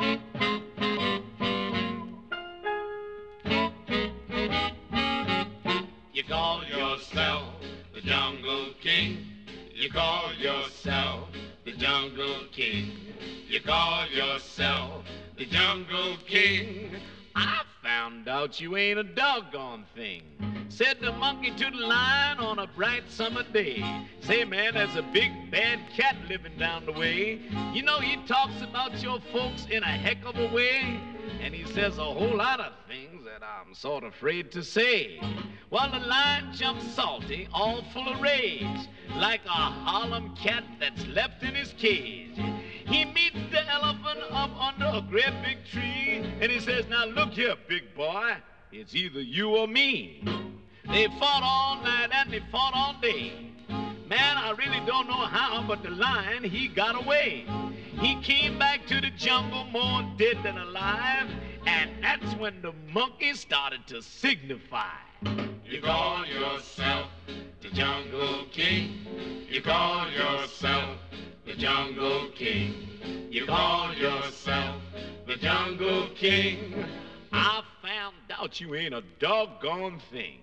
You call yourself the Jungle King. You call yourself the Jungle King. You call yourself the Jungle King. I found out you ain't a doggone thing, said the monkey to the lion on a bright summer day. Say, man, there's a big bad cat living down the way. You know, he talks about your folks in a heck of a way, and he says a whole lot of things that I'm sort of afraid to say. Well, the lion jumps salty, all full of rage, like a Harlem cat that's left in his cage. He meets the elephant up under a great big tree, and he says, now look here, big boy, it's either you or me. They fought all night and they fought all day. Man, I really don't know how, but the lion, he got away. He came back to the jungle more dead than alive, and that's when the monkey started to signify. You call yourself the Jungle King. You call yourself the Jungle King. You call yourself the Jungle King. I found out you ain't a doggone thing.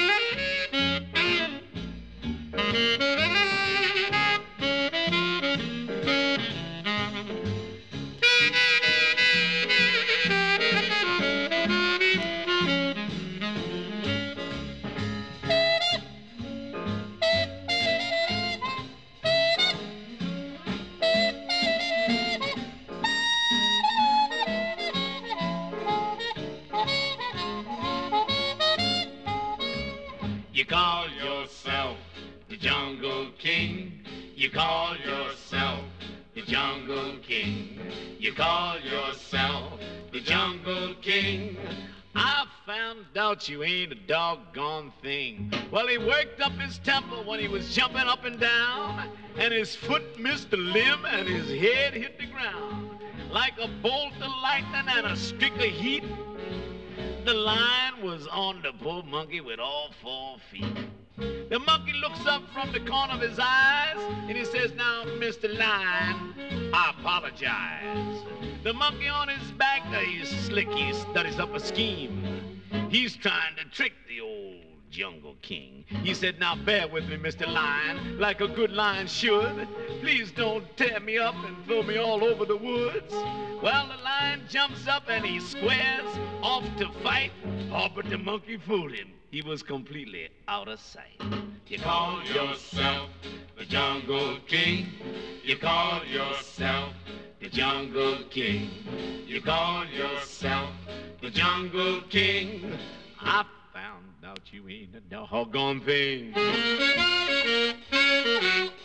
You call yourself the Jungle King. You call yourself the Jungle King. You call yourself the Jungle King. I found out you ain't a doggone thing. Well, he worked up his temper when he was jumping up and down, and his foot missed the limb and his head hit the ground. Like a bolt of lightning and a streak of heat, the lion was on the poor monkey with all 4 feet. The monkey looks up from the corner of his eyes, and he says, now, Mr. Lion, I apologize. The monkey on his back, he's slick, he studies up a scheme. He's trying to trick the old Jungle King. He said, now bear with me, Mr. Lion, like a good lion should. Please don't tear me up and throw me all over the woods. Well, the lion jumps up and he squares off to fight. Oh, but the monkey fooled him. He was completely out of sight. You call yourself the Jungle King. You call yourself the Jungle King. You call yourself the Jungle King. I found out you ain't a doggone thing.